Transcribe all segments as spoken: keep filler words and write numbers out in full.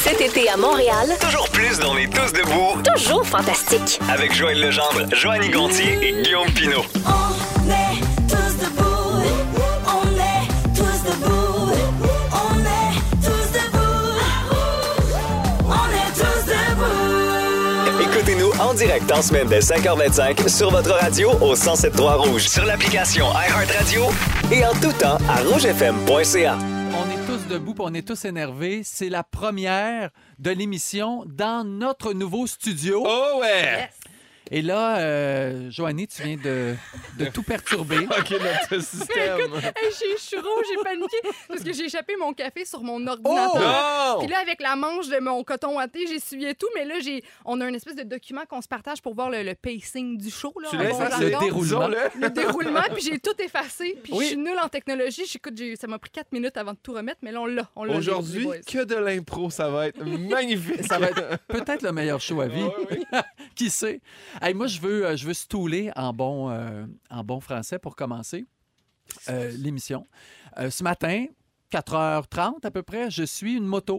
Cet été à Montréal, Toujours plus d'On est tous debout toujours fantastique. avec Joël Legendre, Joanny Gontier et Guillaume Pinault. On est tous debout. On est tous debout. On est tous debout. On est tous debout. Écoutez-nous en direct en semaine dès cinq heures vingt-cinq sur votre radio au cent sept point trois Rouge, sur l'application iHeartRadio et en tout temps à rouge f m point c a. On est tous debout, puis on est tous énervés. C'est la première de l'émission dans notre nouveau studio. Oh ouais! Et là, euh, Joanny, tu viens de, de tout perturber. OK, notre système. Hey, j'ai chaud, j'ai paniqué parce que j'ai échappé mon café sur mon ordinateur. Oh! Non! Puis là, avec la manche de mon coton watté, j'essuyais tout, mais là, j'ai, on a une espèce de document qu'on se partage pour voir le, le pacing du show. Là, Tu en l'as bon effacé? Le jargon. déroulement. Disons-le. Le déroulement, puis j'ai tout effacé. Puis Oui. je suis nulle en technologie. J'écoute, j'ai, ça m'a pris quatre minutes avant de tout remettre, mais là, on l'a. On l'a Aujourd'hui, les boys. que de l'impro, ça va être magnifique. Ça va être peut-être le meilleur show à vie. Ouais, ouais. Qui sait? Hey, moi, je veux, euh, je veux stouler en bon, euh, en bon français pour commencer euh, l'émission. Euh, ce matin, quatre heures trente à peu près, je suis une moto.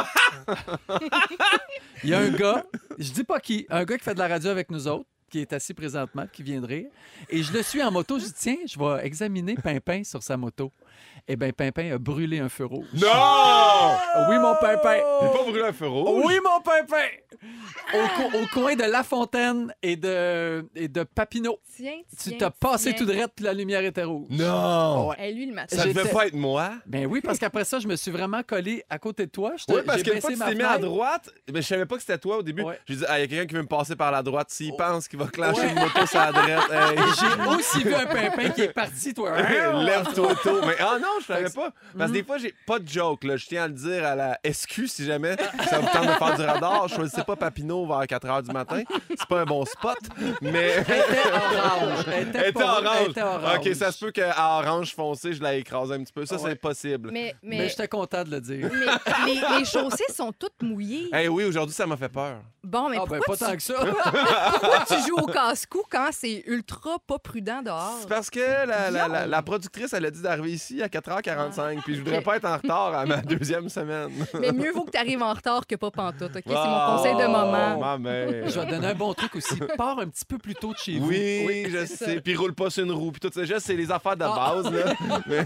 Il y a un gars, je dis pas qui, un gars qui fait de la radio avec nous autres, qui est assis présentement, qui vient de rire. Et je le suis en moto. Je dis, tiens, je vais examiner Pimpin sur sa moto. Eh bien, Pimpin a brûlé un feu rouge. Non! Oui, mon Pimpin. Il n'est pas brûlé un feu rouge. Oui, mon Pimpin. Au, co- au coin de La Fontaine et de, et de Papineau. Tiens, Tu tiens, t'as passé tiens. tout droit puis la lumière était rouge. Non! Ouais. Hey, lui, le matin. Ça devait J'étais- pas être moi. Ben oui, parce qu'après ça, je me suis vraiment collé à côté de toi. Je te- Oui, parce j'ai qu'une fois baissé que tu ma t'es mis à fenêtre. droite, mais je savais pas que c'était toi au début. Ouais. J'ai dit, ah, il y a quelqu'un qui veut me passer par la droite. S'il pense qu'il va clencher Ouais. une moto sur la droite, hey. Et j'ai aussi vu un Pimpin qui est parti, toi. Lève-toi tôt. Mais ah non, je savais Fait que- pas. Parce que des fois, j'ai pas de joke. Là. Je tiens à le dire à la S Q si jamais ça vous tente de faire du radar. Je choisissais pas Papineau vers quatre heures du matin. C'est pas un bon spot. Mais. Elle était orange. Elle était, Elle était pas- orange. Elle était orange. OK, ça se peut qu'à orange foncé, je l'ai écrasé un petit peu. Ça, Ouais. c'est possible. Mais, mais, Mais j'étais content de le dire. mais les, les chaussées sont toutes mouillées. Eh oui, aujourd'hui, ça m'a fait peur. Bon, mais Ah, ben pourquoi, pas tu, tant que ça. pourquoi tu joues au casse-cou quand c'est ultra pas prudent dehors? C'est parce que la, la, la, la productrice, elle a dit d'arriver ici à quatre heures quarante-cinq. Puis je voudrais Ok. pas être en retard à ma deuxième semaine. Mais mieux vaut que tu arrives en retard que pas pantoute, OK? C'est Oh, mon conseil de moment. Ma mère. Je vais te donner un bon truc aussi. Pars un petit peu plus tôt de chez vous. Oui, je c'est sais. ça. Puis roule pas sur une roue. Puis tout ça, juste, c'est les affaires de Ah. base. Là. Mais-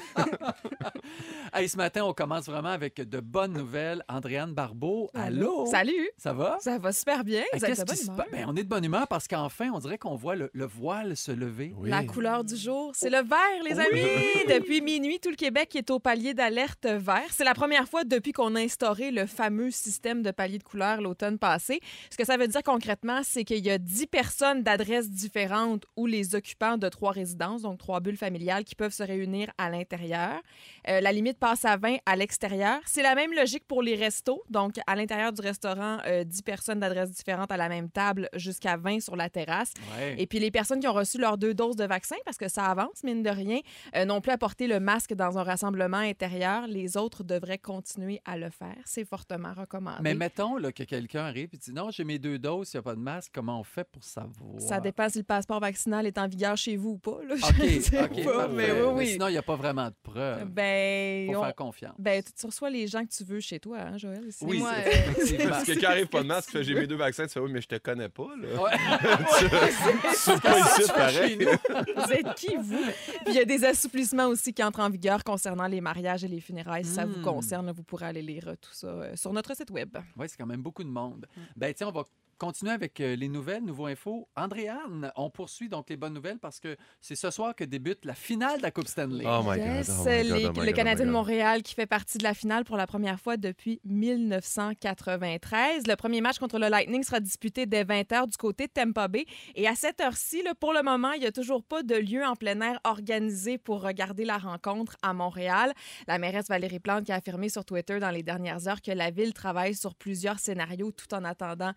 Hey, ce matin, on commence vraiment avec de bonnes nouvelles. Andréane Barbeau, allô? Salut! Ça va? Ça va super bien. Hey, Vous êtes qu'est-ce de bonne qui se humeur. passe? Ben, on est de bonne humeur parce qu'enfin, on dirait qu'on voit le, le voile se lever. Oui. La couleur du jour, c'est le vert, les amis! Depuis minuit, tout le Québec est au palier d'alerte vert. C'est la première fois depuis qu'on a instauré le fameux système de palier de couleur l'automne passé. Ce que ça veut dire concrètement, c'est qu'il y a dix personnes d'adresses différentes ou les occupants de trois résidences, donc trois bulles familiales, qui peuvent se réunir à l'intérieur. Euh, la limite passe à vingt à l'extérieur. C'est la même logique pour les restos. Donc, à l'intérieur du restaurant, euh, dix personnes d'adresses différentes à la même table jusqu'à vingt sur la terrasse. Ouais. Et puis les personnes qui ont reçu leurs deux doses de vaccin, parce que ça avance, mine de rien, euh, n'ont plus à porter le masque dans un rassemblement intérieur. Les autres devraient continuer à le faire. C'est fortement recommandé. Mais mettons là, que quelqu'un arrive et dit non, j'ai mes deux doses, il n'y a pas de masque. Comment on fait pour savoir? Ça dépend si le passeport vaccinal est en vigueur chez vous ou pas. Là. OK, Je sais OK, pas, parfait. mais oui, oui. Sinon, il n'y a pas vraiment de preuve. Ben, Faut on- faire confiance. ben, tu reçois les gens que tu veux chez toi, hein, Joël? Ici. Oui, moi, c'est- euh, effectivement. Parce que quelqu'un arrive pas de masque, tu fais j'ai mes deux vaccins, tu fais oui, mais je te connais pas. Là. Ouais. C'est pas ici, pareil. Chez nous. Vous êtes qui, vous? Puis il y a des assouplissements aussi qui entrent en vigueur concernant les mariages et les funérailles. Si ça vous Mm. concerne, vous pourrez aller lire tout ça euh, sur notre site web. Oui, c'est quand même beaucoup de monde. Ben, tiens, on va continuer avec euh, les nouvelles, nouveaux infos. Andréane, on poursuit donc les bonnes nouvelles parce que c'est ce soir que débute la finale de la Coupe Stanley. Oh my Yes, God, oh my God, les- oh my le God, Canadien oh de my God. Montréal qui fait partie de la finale pour la première fois depuis mille neuf cent quatre-vingt-treize. Le premier match contre le Lightning sera disputé dès vingt heures du côté de Tampa Bay. Et à cette heure-ci, là, pour le moment, il n'y a toujours pas de lieu en plein air organisé pour regarder la rencontre à Montréal. La mairesse Valérie Plante qui a affirmé sur Twitter dans les dernières heures que la ville travaille sur plusieurs scénarios tout en attendant le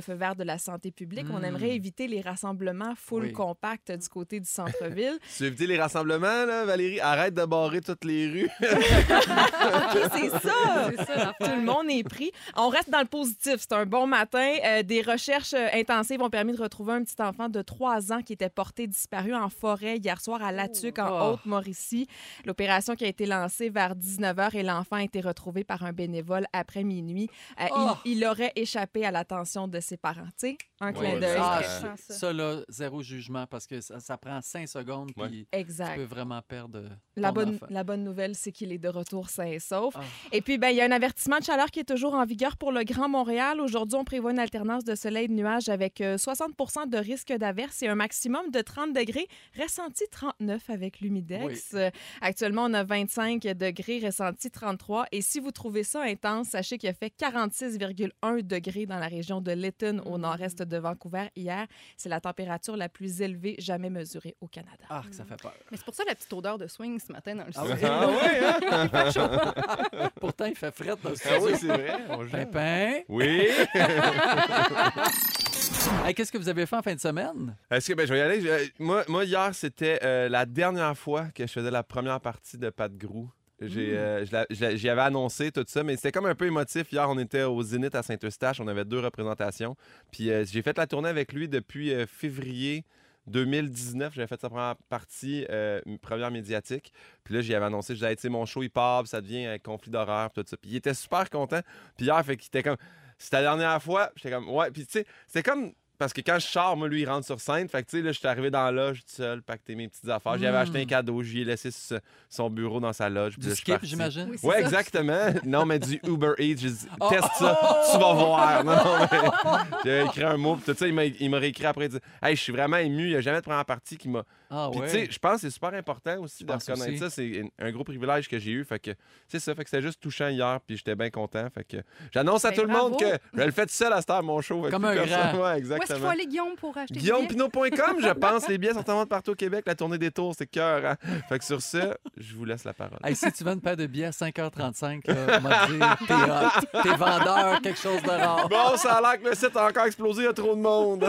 feu vert de la santé publique. Mm. On aimerait éviter les rassemblements full Oui. compact du côté du centre-ville. Tu veux éviter les rassemblements, là, Valérie? Arrête de barrer toutes les rues. OK, c'est ça! C'est ça, l'affaire. Tout le monde est pris. On reste dans le positif. C'est un bon matin. Euh, des recherches euh, intensives ont permis de retrouver un petit enfant de trois ans qui était porté disparu en forêt hier soir à Latuc, en Oh. Haute-Mauricie. L'opération qui a été lancée vers dix-neuf heures et l'enfant a été retrouvé par un bénévole après minuit. Euh, Oh. il, il aurait échappé à l'attention de ses parents. Tu sais, un clin Ouais, d'œil. Ah, je sens ça. ça. ça, là, zéro jugement parce que ça, ça prend cinq secondes Ouais. puis tu Exact. peux vraiment perdre La ton bonne, enfant. la bonne nouvelle, c'est qu'il est de retour sain et sauf. Ah. Et puis, ben, il y a un avertissement de chaleur qui est toujours en vigueur pour le Grand Montréal. Aujourd'hui, on prévoit une alternance de soleil et de nuages avec euh, soixante pour cent de risque d'averse et un maximum de trente degrés, ressenti trente-neuf avec l'humidex. Euh, actuellement, on a vingt-cinq degrés, ressenti trente-trois. Et si vous trouvez ça intense, sachez qu'il a fait quarante-six virgule un degrés dans la région de Lytton, au nord-est de Vancouver, hier. C'est la température la plus élevée jamais mesurée au Canada. Ah, que ça fait peur. Mais c'est pour ça la petite odeur de swing ce matin dans le Ah studio. oui? Ah ouais, hein? Pourtant, il fait frette dans le Ah oui, studio. c'est vrai. On gère. Pimpin. Oui. Hey, qu'est-ce que vous avez fait en fin de semaine? Est-ce que ben, je vais y aller? Je- moi, moi, hier, c'était euh, la dernière fois que je faisais la première partie de Pat Grou. J'ai, euh, je la- je la- j'y avais annoncé tout ça, mais c'était comme un peu émotif. Hier, on était au Zénith à Saint-Eustache. On avait deux représentations. Puis euh, j'ai fait la tournée avec lui depuis euh, février deux mille dix-neuf. J'avais fait sa première partie, euh, une première médiatique. Puis là, j'y avais annoncé, je disais, hey, tu sais, mon show, il part, puis ça devient un conflit d'horaire, puis tout ça. Puis il était super content. Puis hier, fait qu'il était comme, c'était la dernière fois. J'étais comme, ouais. Puis tu sais, c'était comme. Parce que quand je sors, moi, lui, il rentre sur scène. Fait que, tu sais, là, je suis arrivé dans la loge tout seul, pacté mes petites affaires. J'y avais Mm. acheté un cadeau, j'y ai laissé sur son bureau dans sa loge. puis Du là, je suis skip, parti. j'imagine? Oui, c'est Ouais, ça. exactement. Non, mais du Uber Eats. J'ai dit, Oh, teste ça, tu vas voir. Non, non, mais j'ai écrit un mot, puis tout ça, il m'a, il m'a réécrit après. Il dit, hey, je suis vraiment ému. Il n'y a jamais de première partie qui m'a. Ah Puis, ouais. tu sais, je pense que c'est super important aussi Je de pense reconnaître aussi. ça. C'est un gros privilège que j'ai eu. Fait que, c'est ça. Fait que c'était juste touchant hier, puis j'étais bien content. Fait que j'annonce à Ben, tout le monde bravo. que je le fais tout seul à cette heure, mon show. Fait que Comme plus un personne- grand. Ouais, Où est-ce qu'il exactement. faut aller, Guillaume, pour acheter des Guillaume billets? Pinot point com, je pense. Les billets sont en vente partout au Québec. La tournée des tours, c'est cœur. Hein? Fait que sur ça, je vous laisse la parole. Hey, si tu vends une paire de billets à cinq heures trente-cinq, là, on va te dire, t'es hot, t'es vendeur, quelque chose de rare. Bon, ça a l'air que le site a encore explosé, il y a trop de monde.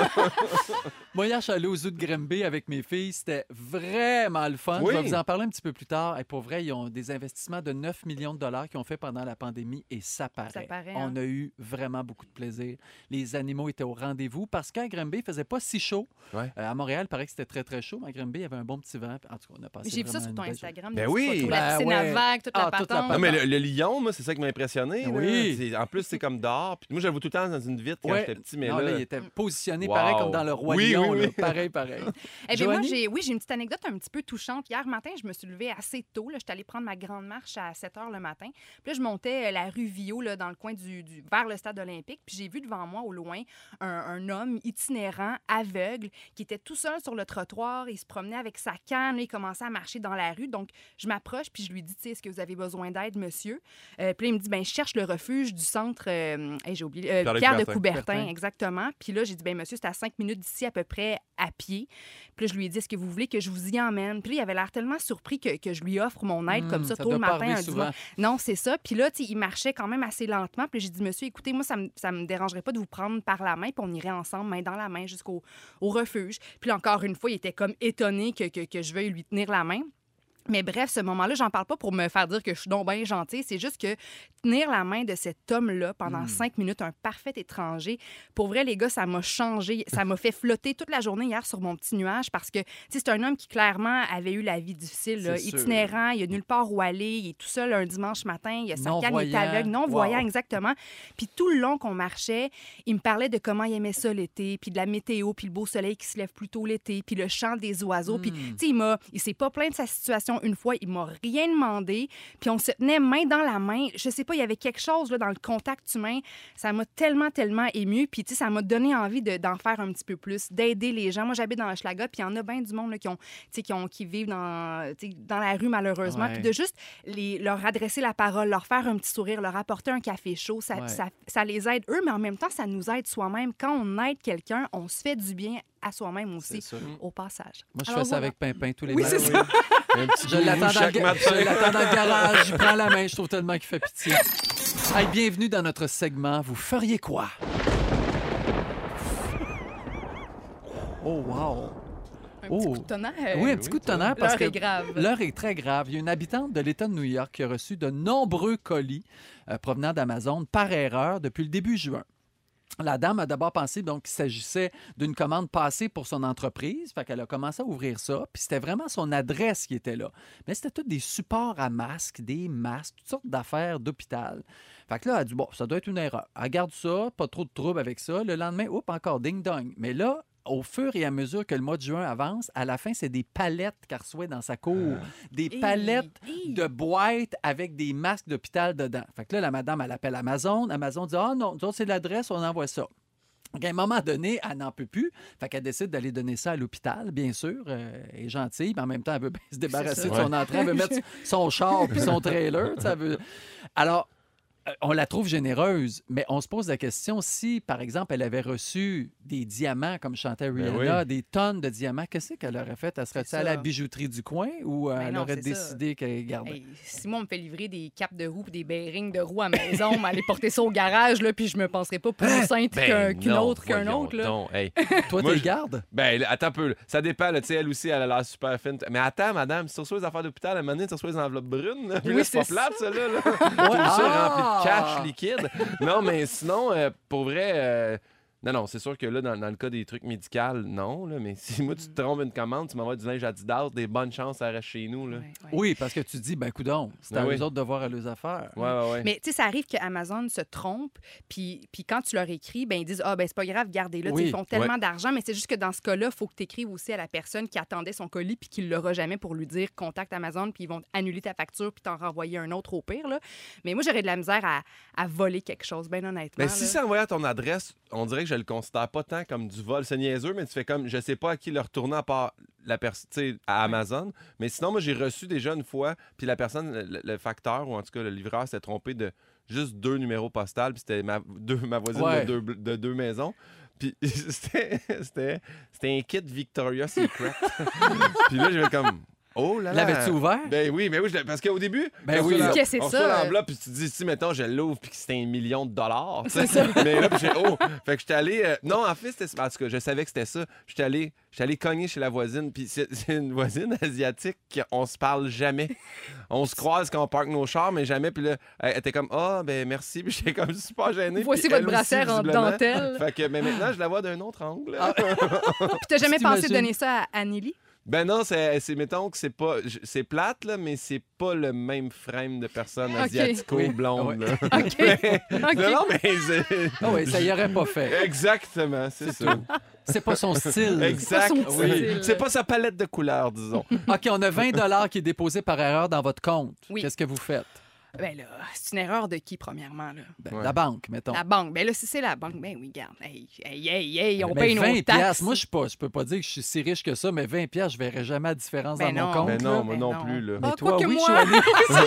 Moi, hier, je suis allé au zoo de Grimby avec mes filles. C'était vraiment le fun. Oui. Je vais vous en parler un petit peu plus tard. Et pour vrai, ils ont des investissements de neuf millions de dollars qu'ils ont fait pendant la pandémie et ça paraît. Ça paraît, On hein. a eu vraiment beaucoup de plaisir. Les animaux étaient au rendez-vous parce qu'à Grimby, il faisait pas si chaud. Ouais. Euh, à Montréal, il paraît que c'était très, très chaud. Mais à Grimby, il y avait un bon petit vent. En tout cas, on a passé J'ai vu ça vraiment sur une ton belle journée. Instagram. Ben des oui. petites photos, Ben la piscine ouais. à vagues, toute Ah, la toute la patente. Non, mais le, le lion, moi, c'est ça qui m'a impressionné. là. Oui. C'est- En plus, c'est comme dehors. Puis moi, je le vois tout le temps dans une vitre quand Ouais. j'étais petit, mais non, là... là, il était positionné Wow. pareil comme dans le Roi Oui, Lion. oui, là. oui. Pareil, pareil. Eh bien, moi, Joanie? j'ai, oui, j'ai une petite anecdote un petit peu touchante. Hier matin, je me suis levée assez tôt. Là. J'étais allée prendre ma grande marche à sept heures le matin. Puis là, je montais euh, la rue Viau, là, dans le coin du, du- vers le stade olympique. Puis j'ai vu devant moi, au loin, un, un homme itinérant, aveugle, qui était tout seul sur le trottoir. Il se promenait avec sa canne. Là, il commençait à marcher dans la rue. Donc, je m'approche, puis je lui dis, tu sais, est-ce que vous avez besoin d'aide, monsieur? Euh, puis là, il me dit, ben je cherche le refuge du centre, euh, hey, j'ai oublié, euh, Pierre de Pierre de Coubertin. Coubertin, Coubertin. exactement. Puis là, j'ai dit, ben monsieur, c'est à cinq minutes d'ici à peu près à pied. Puis là, je lui ai dit, est-ce que vous voulez que je vous y emmène? Puis là, il avait l'air tellement surpris que, que je lui offre mon aide comme Hmm, ça, ça tôt doit le pas matin, arriver un souvent. dimanche. Non, c'est ça. Puis là, tu sais, il marchait quand même assez lentement. Puis j'ai dit, monsieur, écoutez, moi, ça me, ça me dérangerait pas de vous prendre par la main, puis on irait ensemble, main dans la main, jusqu'au au refuge. Puis là, encore une fois, il était comme étonné que, que, que je veuille lui tenir la main. Mais bref, ce moment-là, j'en parle pas pour me faire dire que je suis donc bien gentille. C'est juste que tenir la main de cet homme-là pendant Mm. cinq minutes, un parfait étranger, pour vrai, les gars, ça m'a changé. Ça m'a fait flotter toute la journée hier sur mon petit nuage parce que, tu sais, c'est un homme qui, clairement, avait eu la vie difficile. là. C'est sûr. Itinérant, il a nulle part où aller, il est tout seul un dimanche matin, il a sa canne, il est Non-voyant. aveugle, non-voyant, Wow. exactement. Puis tout le long qu'on marchait, il me parlait de comment il aimait ça l'été, puis de la météo, puis le beau soleil qui se lève plus tôt l'été, puis le chant des oiseaux. Puis, Mm. tu sais, il m'a, il s'est pas plaint de sa situation une fois, il m'a rien demandé, puis on se tenait main dans la main. Je sais pas, il y avait quelque chose là, dans le contact humain. Ça m'a tellement, tellement ému, puis tu sais, ça m'a donné envie de- d'en faire un petit peu plus, d'aider les gens. Moi, j'habite dans Hochelaga, puis il y en a bien du monde là, qui, ont, tu sais, qui, ont, qui vivent dans, tu sais, dans la rue, malheureusement, Ouais. puis de juste les, leur adresser la parole, leur faire un petit sourire, leur apporter un café chaud, ça, Ouais. ça, ça les aide eux, mais en même temps, ça nous aide soi-même. Quand on aide quelqu'un, on se fait du bien à soi-même aussi, C'est ça. au passage. Moi, je Alors, fais ça voilà. avec Pimpin tous les Oui, matins. c'est ça. Un petit Je gourou l'attends dans, le chaque ga- matin. je l'attends dans le garage, je prends la main, je trouve tellement qu'il fait pitié. Hey, bienvenue dans notre segment Vous feriez quoi? Oh, wow! Un Oh. petit coup de tonnerre. Oui, un petit coup de tonnerre parce L'heure que est grave. l'heure est très grave. Il y a une habitante de l'État de New York qui a reçu de nombreux colis euh, provenant d'Amazon par erreur depuis le début juin. La dame a d'abord pensé donc qu'il s'agissait d'une commande passée pour son entreprise. Fait qu'elle a commencé à ouvrir ça. Puis c'était vraiment son adresse qui était là. Mais c'était tous des supports à masques, des masques, toutes sortes d'affaires d'hôpital. Fait que là, elle a dit, bon, ça doit être une erreur. Elle garde ça, pas trop de troubles avec ça. Le lendemain, oups, encore ding-dong. Mais là, au fur et à mesure que le mois de juin avance, à la fin, c'est des palettes qu'elle reçoit dans sa cour. Des Hi, palettes hi. de boîtes avec des masques d'hôpital dedans. Fait que là, la madame, elle appelle Amazon. Amazon dit, ah non, nous autres, c'est l'adresse, on envoie ça. Donc, à un moment donné, elle n'en peut plus. Fait qu'elle décide d'aller donner ça à l'hôpital, bien sûr. Euh, elle est gentille, mais en même temps, elle veut bien se débarrasser de ça. son entrée. Elle veut mettre son char puis son trailer. tu sais, elle veut... Alors, euh, on la trouve généreuse, mais on se pose la question si, par exemple, elle avait reçu des diamants, comme chantait Ben Rihanna, oui. des tonnes de diamants, qu'est-ce qu'elle aurait fait? Elle serait-tu C'est à la ça. bijouterie du coin ou euh, Ben elle non, aurait c'est ça. décidé qu'elle gardait? Hey, si moi, on me fait livrer des capes de roues et des bearings de roues à maison, m'aller porter ça au garage, là, puis je me penserais pas plus sainte qu'un- Ben qu'une non, autre qu'un voyons autre. Là. donc. Hey. Toi, Moi, tu je- gardes? Ben, là, attends un peu. là. Ça dépend. là. Tu sais, elle aussi, elle a l'air super fine. Mais attends, madame, si tu reçois les affaires d'hôpital, à un moment donné, tu reçois les enveloppes brunes. là. Puis Oui, là, c'est pas c'est plate, ça, là. là. Ouais. Tout ça Ah! rempli de cash liquide. Non, mais sinon, euh, pour vrai... euh, Non, non, c'est sûr que là, dans, dans le cas des trucs médicaux, non. Là, mais si moi, tu te trompes une commande, tu m'envoies du linge Adidas, des bonnes chances, ça reste chez nous. Là. Ouais, ouais. Oui, parce que tu dis, ben coudonc, c'est à Ben eux oui. autres de voir à leurs affaires. Ouais, ouais, ouais. Mais tu sais, ça arrive qu'Amazon se trompe, puis, puis quand tu leur écris, ben ils disent ah ben c'est pas grave, gardez-le. Tu sais, Oui. Ils font tellement d'argent, mais c'est juste que dans ce cas-là, il faut que tu écrives aussi à la personne qui attendait son colis puis qui l'aura jamais pour lui dire contacte Amazon puis ils vont annuler ta facture puis t'en renvoyer un autre au pire. Là. Mais moi j'aurais de la misère à, à voler quelque chose, ben honnêtement. Mais là. si c'est envoyé à ton adresse, on dirait que je le considère pas tant comme du vol. C'est niaiseux, mais tu fais comme, je sais pas à qui le retourner à part la personne, tu sais, à Amazon. Mais sinon, moi, j'ai reçu déjà une fois, puis la personne, le, le facteur, ou en tout cas le livreur, s'est trompé de juste deux numéros postales, puis c'était ma, deux, ma voisine Ouais. de, deux, de deux maisons. Puis c'était, c'était, c'était un kit Victoria's Secret. Puis là, j'avais comme... Oh là là! L'avais-tu ouvert? Ben oui, mais oui, je l'ai- parce qu'au début, Ben on oui. reçoit la- Qu'est-ce que c'est on reçoit ça? l'enveloppe, puis tu te dis, si, mettons, je l'ouvre, puis que c'était un million de dollars. tu sais. Mais là, puis j'ai, oh! Fait que j'étais allé. euh, Non, en fait, c'était. En tout cas, je savais que c'était ça. J'étais allé, j'étais allé cogner chez la voisine, puis c'est, c'est une voisine asiatique qu'on se parle jamais. On se croise quand on parque nos chars, mais jamais. Puis là, elle était comme, ah, ben merci, puis j'étais comme super gêné. Voici puis votre elle aussi, brassière en visiblement. dentelle. Fait que, mais maintenant, je la vois d'un autre angle. Puis t'as jamais Tu pensé t'imagines? donner ça à Anneli? Ben non, c'est, c'est mettons que c'est pas. j- C'est plate, là, mais c'est pas le même frame de personne Ok. asiatico-blonde. Oui. là. OK. Mais- OK. Non, non, mais c'est. Ah oui, ça y aurait pas fait. Exactement, c'est ça. C'est pas son style. Exact. C'est pas son oui. style. C'est pas sa palette de couleurs, disons. OK, on a vingt dollars qui est déposé par erreur dans votre compte. Oui. Qu'est-ce que vous faites? Ben là, c'est une erreur de qui, premièrement? Là? Ben, Ouais. La banque, mettons. La banque. Ben là, si c'est la banque, ben oui, garde. Hey, hey, hey, hey, on Ben, paye nos vingt taxes. piastres. Moi, je suis pas, je peux pas dire que je suis si riche que ça, mais vingt piastres, je verrais jamais la différence Ben dans mon non. compte. Mais là. non, moi Ben non, non. plus, là. Mais Ah, toi, quoi que oui, moi. Joanie.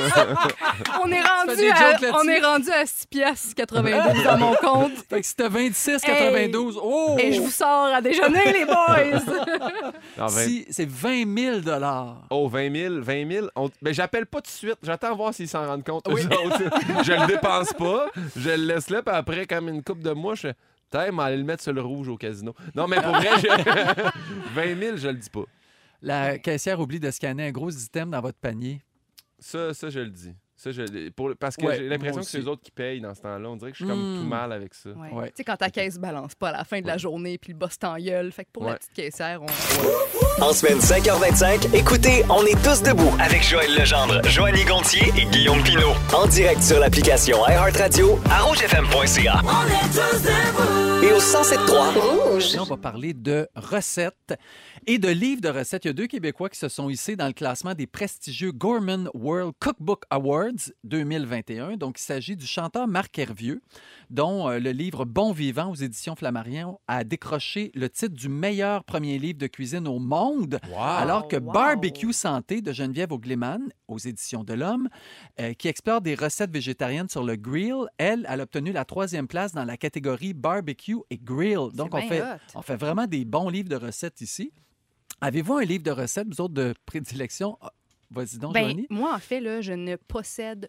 On est fais rendu des à, jokes là-dessus. on est rendu à six piastres quatre-vingt-douze dans mon compte. Fait que si t'as vingt-six quatre-vingt-douze, oh! Et je vous sors à déjeuner, les boys! Non, vingt- Si, c'est vingt mille dollars. Oh, vingt mille, vingt mille. On... Ben, j'appelle pas tout de suite. J'attends voir s'ils s'en rendent compte. Oui. eux autres. Je le dépense pas. Je le laisse là, puis après, comme une coupe de mois, je fais, Putain, mais aller le mettre sur le rouge au casino. Non, mais pour vrai, je- vingt mille, je le dis pas. La caissière oublie de scanner un gros item dans votre panier. Ça, ça je le dis. Ça, je... pour... Parce que Ouais, j'ai l'impression moi que c'est aussi. eux autres qui payent dans ce temps-là. On dirait que je suis comme Mm. tout mal avec ça. Ouais. Ouais. Tu sais, quand ta caisse balance pas à la fin de la Ouais. journée, puis le boss t'en gueule. Fait que pour la Ouais. petite caissière, on... En semaine cinq heures vingt-cinq, écoutez On est tous debout avec Joël Legendre, Joanny Gontier et Guillaume Pinault. En direct sur l'application iHeartRadio, à rouge f m point c a On est tous debout. et au cent sept trois. Rouge. Là, on va parler de recettes et de livres de recettes. Il y a deux Québécois qui se sont hissés dans le classement des prestigieux Gourmand World Cookbook Awards deux mille vingt et un. Donc, il s'agit du chanteur Marc Hervieux, dont euh, le livre Bon Vivant aux éditions Flammarion a décroché le titre du meilleur premier livre de cuisine au monde, alors que wow. Barbecue Santé de Geneviève Ogleman, aux éditions de l'Homme, euh, qui explore des recettes végétariennes sur le grill, elle, elle a obtenu la troisième place dans la catégorie barbecue et grill. Donc, C'est on bien fait, hot. on fait vraiment des bons livres de recettes ici. Avez-vous un livre de recettes, vous autres, de prédilection? Ah, vas-y donc, Ben, Joanie. moi, en fait, là, je ne possède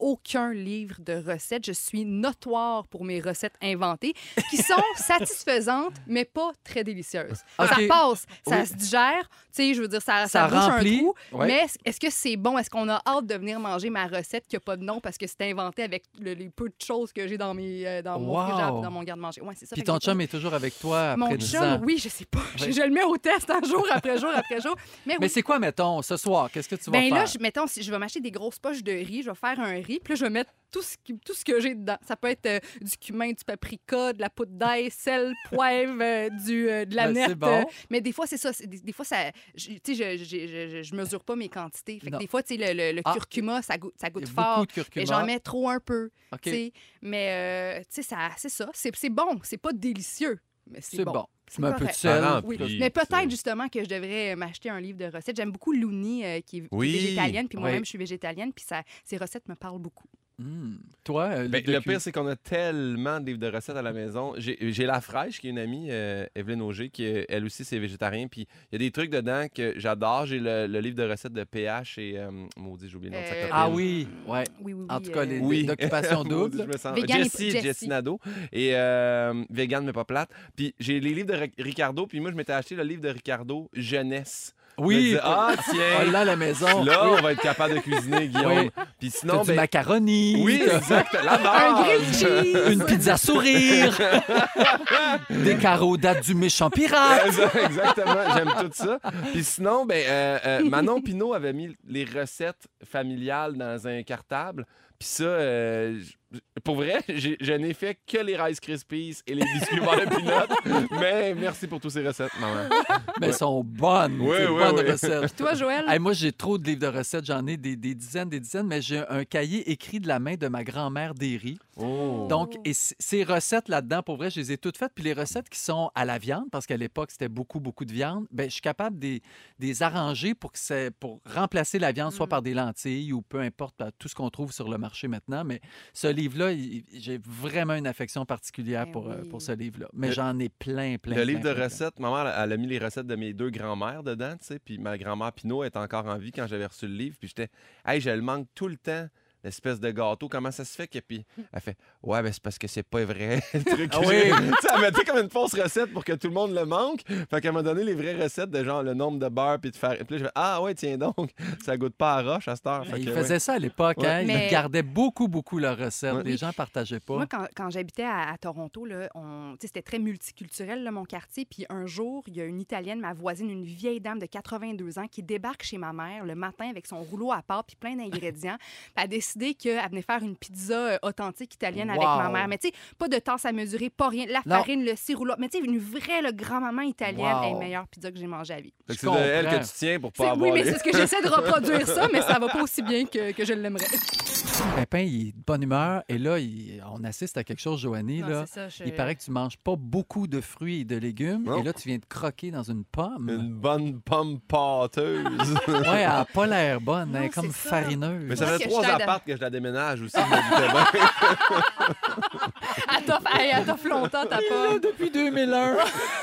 aucun livre de recettes. Je suis notoire pour mes recettes inventées qui sont satisfaisantes, mais pas très délicieuses. OK. Ça passe, ça Oui. se digère, tu sais, je veux dire, ça, Ça ça, bouche remplit. un trou, Ouais. mais est-ce- est-ce que c'est bon? Est-ce qu'on a hâte de venir manger ma recette qui n'a pas de nom parce que c'est inventé avec le- les peu de choses que j'ai dans, mes, euh, dans mon Wow. frigidaire et dans mon garde-manger? Ouais, c'est ça. Puis Fait que ton j'ai pas- chum est toujours avec toi Mon après dix chum, ans. oui, je sais pas. Je, Ouais. je le mets au test un jour après jour après jour. Mais, Mais oui. c'est quoi, mettons, ce soir? Qu'est-ce que tu vas Ben faire? là, je, mettons, si je vais m'acheter des grosses poches de riz, je vais faire un riz, puis là, je vais mettre tout ce, qui- tout ce que j'ai dedans. Ça peut être euh, du cumin, du paprika, de la poudre d'ail, sel, poivre, euh, du, euh, de la Ben, c'est nette. bon. euh, mais des fois, c'est ça. c'est- Des, des fois, ça, je- tu sais, je, je, je, je- je mesure pas mes quantités. Fait que Non. des fois, tu sais, le, le, le Ah. curcuma, ça goûte, ça Il goûte y a fort. beaucoup de Et curcuma. j'en mets trop un peu. OK. tu sais. Mais, euh, tu sais, ça- c'est ça. C'est c'est bon. C'est pas délicieux, mais c'est C'est bon. bon. C'est Tu mets un peu de correct. sel. Ah, Oui. Puis, Mais c'est- peut-être justement que je devrais m'acheter un livre de recettes. J'aime beaucoup Louni, euh, qui, est, qui est Oui. végétalienne, puis moi-même, Oui. je suis végétalienne, puis ça, ses recettes me parlent beaucoup. Hmm. Toi, euh, Ben, livre de le cuisine. pire, c'est qu'on a tellement de livres de recettes à la maison. J'ai j'ai la fraîche, qui est une amie, euh, Evelyne Auger, qui, euh, elle aussi, c'est végétarien. Puis il y a des trucs dedans que j'adore. J'ai le, le livre de recettes de P H et... Euh, maudit, j'ai oublié le nom de sa Euh, copine. Ah oui, ouais. Oui, oui, oui. En tout cas, les euh, Oui. d'occupation Maudit, double. je me sens... Vegan et- Jessie, Jessie. Jessie Nadeau. Et euh, vegan, mais pas plate. Puis j'ai les livres de Ri- Ricardo. Puis moi, je m'étais acheté le livre de Ricardo Jeunesse. Je me Oui. disais, ah, Oh tiens, là, à la maison. là, on va être capable de cuisiner, Guillaume. Oui. Puis T'as sinon, du ben... macaroni. Oui, t'as exact. La Un base. grilled cheese! Une pizza sourire. Des carreaux datent du méchant pirate. Exactement, j'aime tout ça. Puis sinon, ben, euh, euh, Manon Pinot avait mis les recettes familiales dans un cartable. Puis ça, euh, j- pour vrai, j'ai- je n'ai fait que les Rice Krispies et les biscuits beurre de peanut. Mais merci pour toutes ces recettes, maman. Mais elles sont bonnes. Oui, c'est oui, bonnes oui. recettes. Toi, Joël? Hey, moi, j'ai trop de livres de recettes. J'en ai des, des dizaines, des dizaines, mais j'ai un cahier écrit de la main de ma grand-mère Derry. Oh. Donc, et c- ces recettes là-dedans, pour vrai, je les ai toutes faites. Puis les recettes qui sont à la viande, parce qu'à l'époque, c'était beaucoup, beaucoup de viande, ben, je suis capable de les- de les arranger pour, que c'est- pour remplacer la viande, soit Mm. par des lentilles ou peu importe, par tout ce qu'on trouve sur le marché maintenant. Mais ce livre-là, il- j'ai vraiment une affection particulière Ben pour, euh, oui. pour ce livre-là. Mais Le- j'en ai plein, plein, Le plein, livre de plein, plein. recettes, maman, elle, elle a mis les recettes de mes deux grands-mères dedans, tu sais. Puis ma grand-mère Pinot est encore en vie quand j'avais reçu le livre. Puis j'étais, hey, je le manque tout le temps, l'espèce de gâteau. Comment ça se fait que. Puis elle fait, ouais, ben c'est parce que c'est pas vrai, le truc. Ah que oui? j'ai- Tu sais, elle mettait comme une fausse recette pour que tout le monde le manque. Fait qu'elle m'a donné les vraies recettes de genre le nombre de beurre puis de faire. Puis là, je fais, ah ouais, tiens donc, ça goûte pas à roche à cette heure. Fait Ils que, faisaient ouais. ça à l'époque. Ouais. Hein? Mais- Ils gardaient beaucoup, beaucoup leurs recettes. Ouais. Les gens partageaient pas. Moi, quand, quand j'habitais à, à Toronto, là, on- tu sais, c'était très multiculturel, là, mon quartier. Puis un jour, il y a une Italienne, ma voisine, une vieille dame de quatre-vingt-deux ans, qui débarque chez ma mère le matin avec son rouleau à pâte puis plein d'ingrédients. Puis elle a décidé qu'elle venait faire une pizza euh, authentique italienne avec Wow. ma mère. Mais tu sais, pas de tasse à mesurer, pas rien. La Non. farine, le sirop, là. Mais tu sais, une vraie le grand-maman italienne, Wow. est la meilleure pizza que j'ai mangée à vie. Fait que Je c'est de elle comprends. que tu tiens pour C'est- pas oui, avoir. mais les- c'est ce que j'essaie de reproduire ça, mais ça va pas aussi bien que, que je l'aimerais. Pimpin, il est de bonne humeur. Et là, il- on assiste à quelque chose, Joanie. Non, Là. c'est ça, je- Il paraît que tu manges pas beaucoup de fruits et de légumes. Non. Et là, tu viens de croquer dans une pomme. Une bonne pomme pâteuse. Ouais, elle n'a pas l'air bonne. Elle est Non, comme c'est ça. farineuse. Mais ça Moi, fait que trois je t'aide à- apparts que je la déménage aussi. je me doutais bien. Elle t'offre hey, elle t'offre longtemps, t'as pas. Depuis deux mille un.